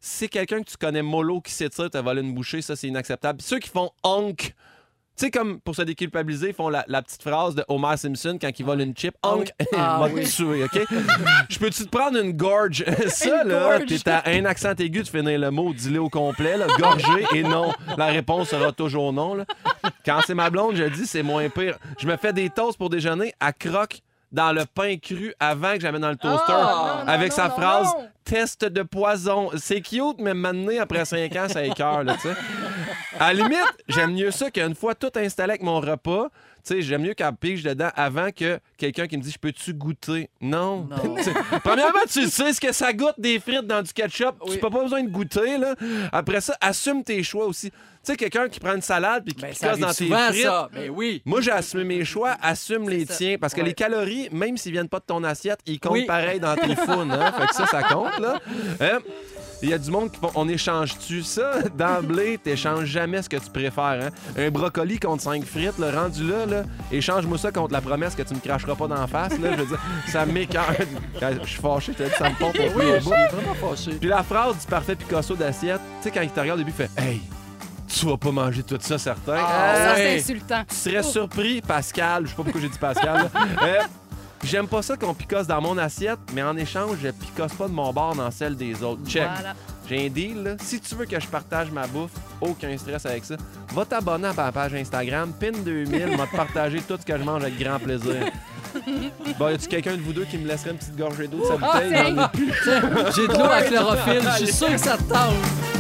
si c'est quelqu'un que tu connais mollo qui s'étire, t'as volé une bouchée, ça, c'est inacceptable. Puis ceux qui font « honk », tu sais, comme pour se déculpabiliser, ils font la, la petite phrase de Homer Simpson quand il vole une chip. Honk, Ah, va oui. te tuer, OK? Je peux-tu te prendre une gorge? Ça, Une là, gorge. t'es à un accent aigu de finir le mot, dis-le au complet, là, gorgé et non. La réponse sera toujours non, là. Quand c'est ma blonde, je dis, c'est moins pire. Je me fais des toasts pour déjeuner à croque dans le pain cru avant que j'amène dans le toaster non, avec non, sa non, phrase non. « test de poison ». C'est cute, mais maintenant, après cinq ans, ça écoeure, là, tu sais. À la limite, j'aime mieux ça qu'une fois tout installé avec mon repas, tu sais, j'aime mieux qu'elle pige dedans avant que quelqu'un qui me dit « je peux-tu goûter ?» Non. Non. T'sais, premièrement, tu sais ce que ça goûte des frites dans du ketchup. Oui. Tu n'as pas besoin de goûter, là. Après ça, assume tes choix aussi. Tu sais, quelqu'un qui prend une salade puis qui Ben, ça picosse arrive dans tes souvent, frites. ça. Mais oui. Moi, j'ai assumé mes choix, assume les ça. tiens. Parce que Ouais. les calories, même s'ils viennent pas de ton assiette, ils comptent Oui. pareil dans tes founes. Hein? Fait que ça, ça compte, là. Hein? Il y a du monde qui font on échange-tu ça? D'emblée, t'échanges jamais ce que tu préfères. Hein? Un brocoli contre cinq frites, là, rendu là, là, échange-moi ça contre la promesse que tu me cracheras pas d'en face. Là, je veux dire, ça m'écoeure. Quand je suis fâché, t'as dit, ça me pompe au Oui, bout. je suis vraiment fâché. Puis la phrase du parfait Picasso d'assiette, tu sais, quand il te regarde au début, il fait Hey, tu vas pas manger tout ça, certain. Ah, ça, c'est ouais. insultant. Tu serais surpris, Pascal, je sais pas pourquoi j'ai dit Pascal. là. Euh, J'aime pas ça qu'on picosse dans mon assiette, mais en échange, je picosse pas de mon bord dans celle des autres. Check. Voilà. J'ai un deal, là. Si tu veux que je partage ma bouffe, aucun stress avec ça. Va t'abonner à ma page Instagram, pin deux mille, m'a te partager tout ce que je mange avec grand plaisir. Bon, y a-tu quelqu'un de vous deux qui me laisserait une petite gorgée d'eau de sa Ah, bouteille? tiens. J'en ai plus. J'ai de l'eau à chlorophylle. Je suis sûr que ça te tente.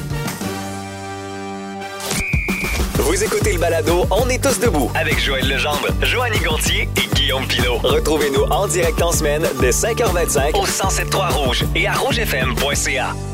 Vous écoutez le balado On est tous debout avec Joël Legendre, Joanny Gontier et Guillaume Pinault. Retrouvez-nous en direct en semaine dès cinq heures vingt-cinq au cent sept point trois Rouge et à rougefm point c a.